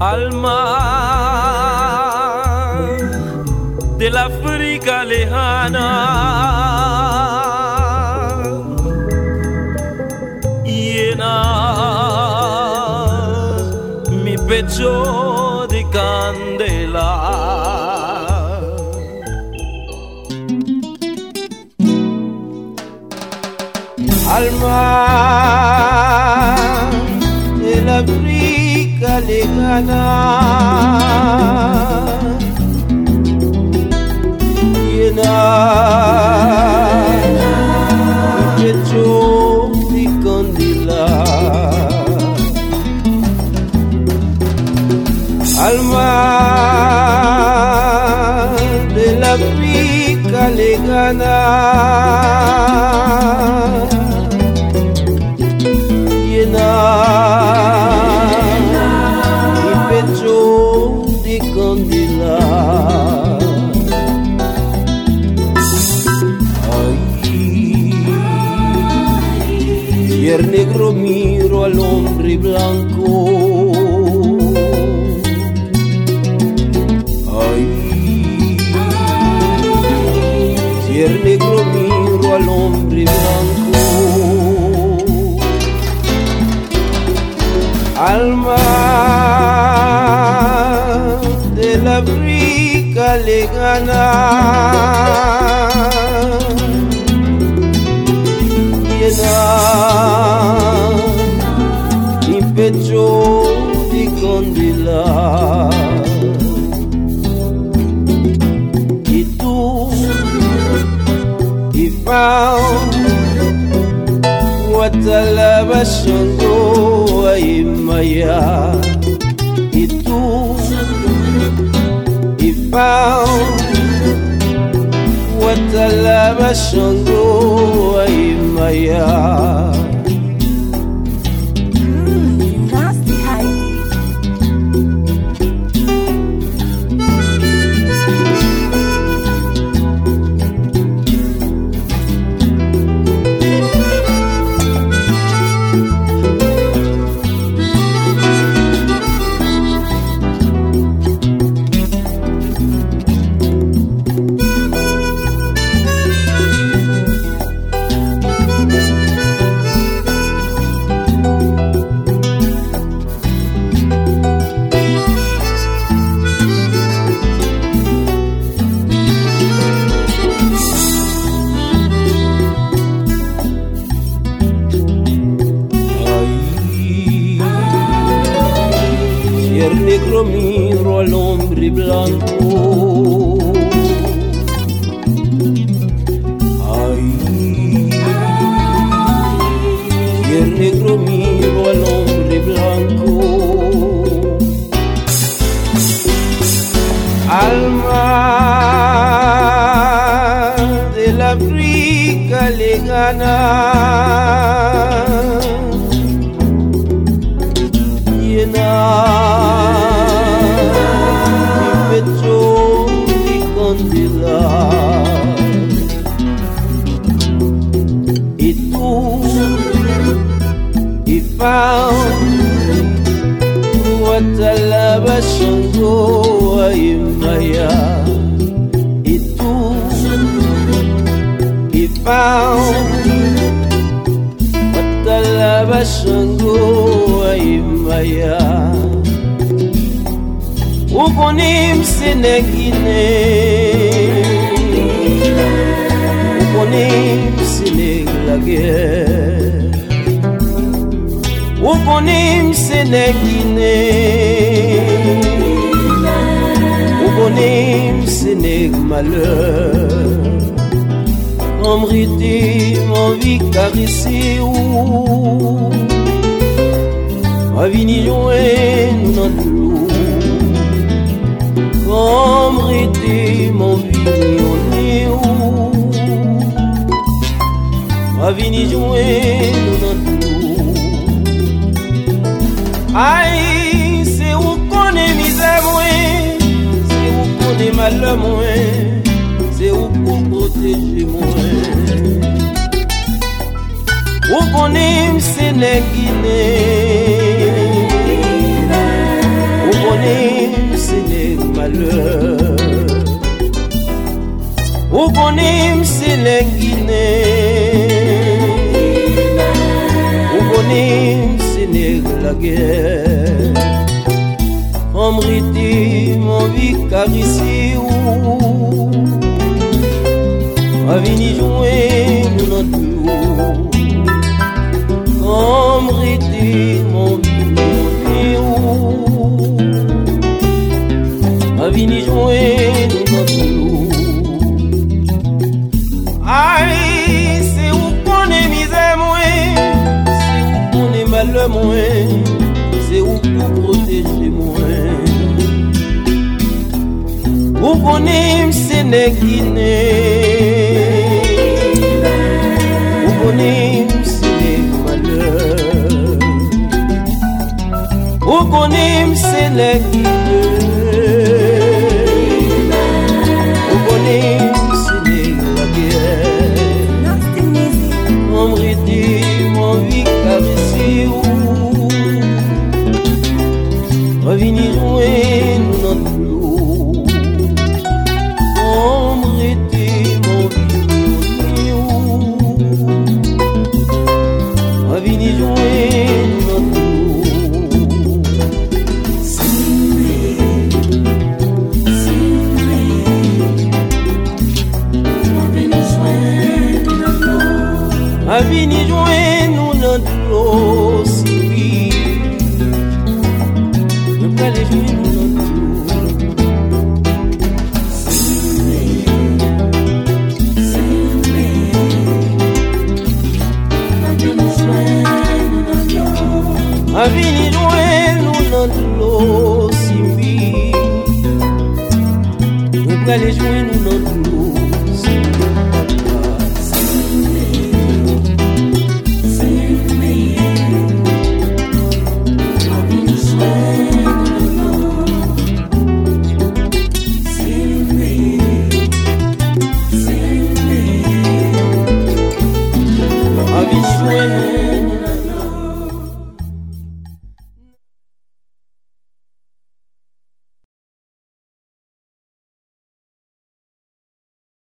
Alma de la África lejana, llena mi pecho de candela. Alma de la África lejana, llena mi pecho de candela. Alma de la África lejana, llena mi pecho de candela. Ay, si el negro miro al hombre blanco, ay, si el negro miro al hombre blanco. Alma de la África lejana, llena mi pecho de candela. Y tú, y found Watalaba Shango Aimaya, y tú, y found Watalaba Shango Aimaya. Nasty high. El negro miro al hombre blanco, ay, y el negro miro al hombre blanco. Alma de la África lejana, llena mi pecho de candela. Y tú, y found Watalaba Shango Aimaya, y tú, y found Watalaba Shango Aimaya. Ukonim Senegine, ukonim Seneg la guerre, ukonim Senegine, ukonim Seneg malheur. Comme rite m'envie caresser ou ma vie ni loin non loin. Comme rite m'envie on est où ma vie ni loin non loin. Aïe, c'est où qu'on est misère moins, c'est où qu'on est malheur moins, c'est où pour protéger moins. Où qu'on est Sénéguiné, où qu'on malheur. Ou konim c'est les Guinées, ou konim c'est la guerre. Amriti mon vie ici ou a vini jouer nous notre Amriti mon vie ou a vini jouer nous notre. Aïe, c'est où qu'on est misère moins, c'est où qu'on est malheur moins, c'est où pour protéger moins. Où qu'on est c'est les Guinées, où qu'on est c'est les malheurs, où qu'on est c'est les Guinées, où qu'on est mon vie ici ou revini jouer notre loup. Amriti mon vie ou revini jouer notre loup. Avini jouer nous notre l'eau si ne pas les jouer nous notre Avini jouer nous notre l'eau si ne pas les jouer nous notre